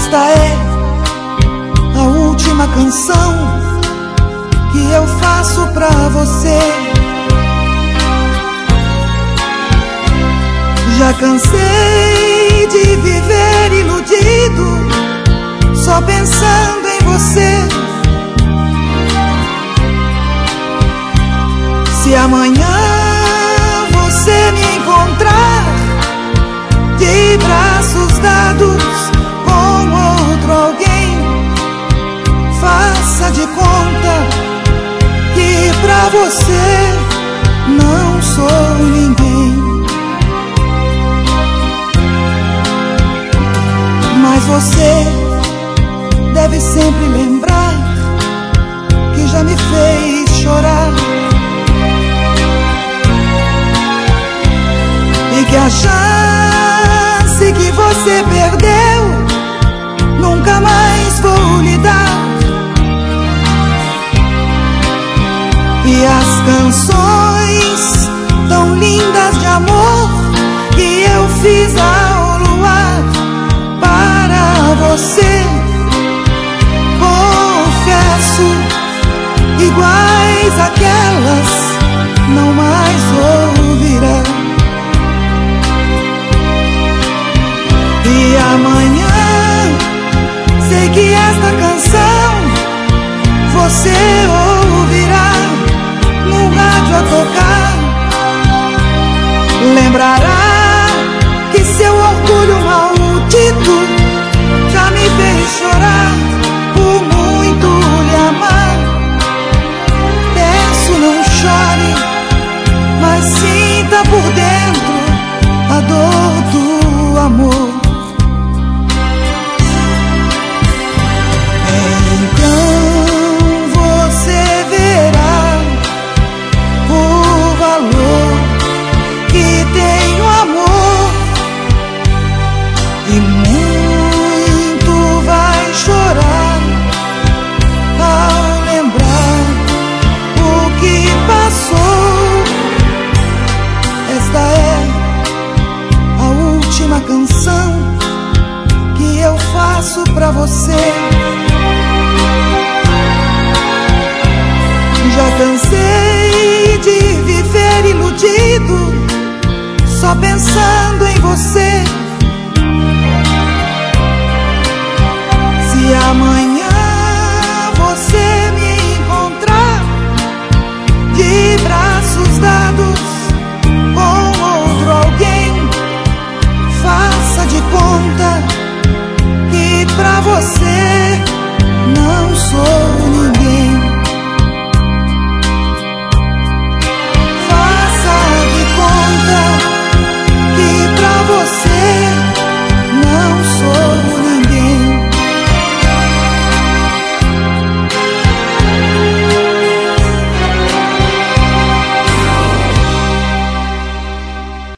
Esta é a última canção que eu faço pra você. Já cansei de viver iludido, só pensando em você. Se amanhã você me encontrar de braços dados com outro alguém, faça de conta que pra você não sou ninguém. Mas você deve sempre lembrar que já me fez chorar e que a chance que você perdeu nunca mais vou lhe dar. E as canções tão lindas de amor que eu fiz ao luar para você, confesso, iguais àquelas não mais ouvirá. E amanhã sei que esta canção você ouvirá no rádio a tocar. Lembrará que seu orgulho maldito já me fez chorar por muito lhe amar. Peço, não chore, mas sinta por dentro a dor do amor. Então você verá o valor que tem o amor, e muito vai chorar ao lembrar o que passou. Esta é a última canção que eu faço pra você. Já cansei de viver iludido, só pensando em você. Se amanhã você me encontrar de braços dados com outro alguém, faça de conta que pra você não sou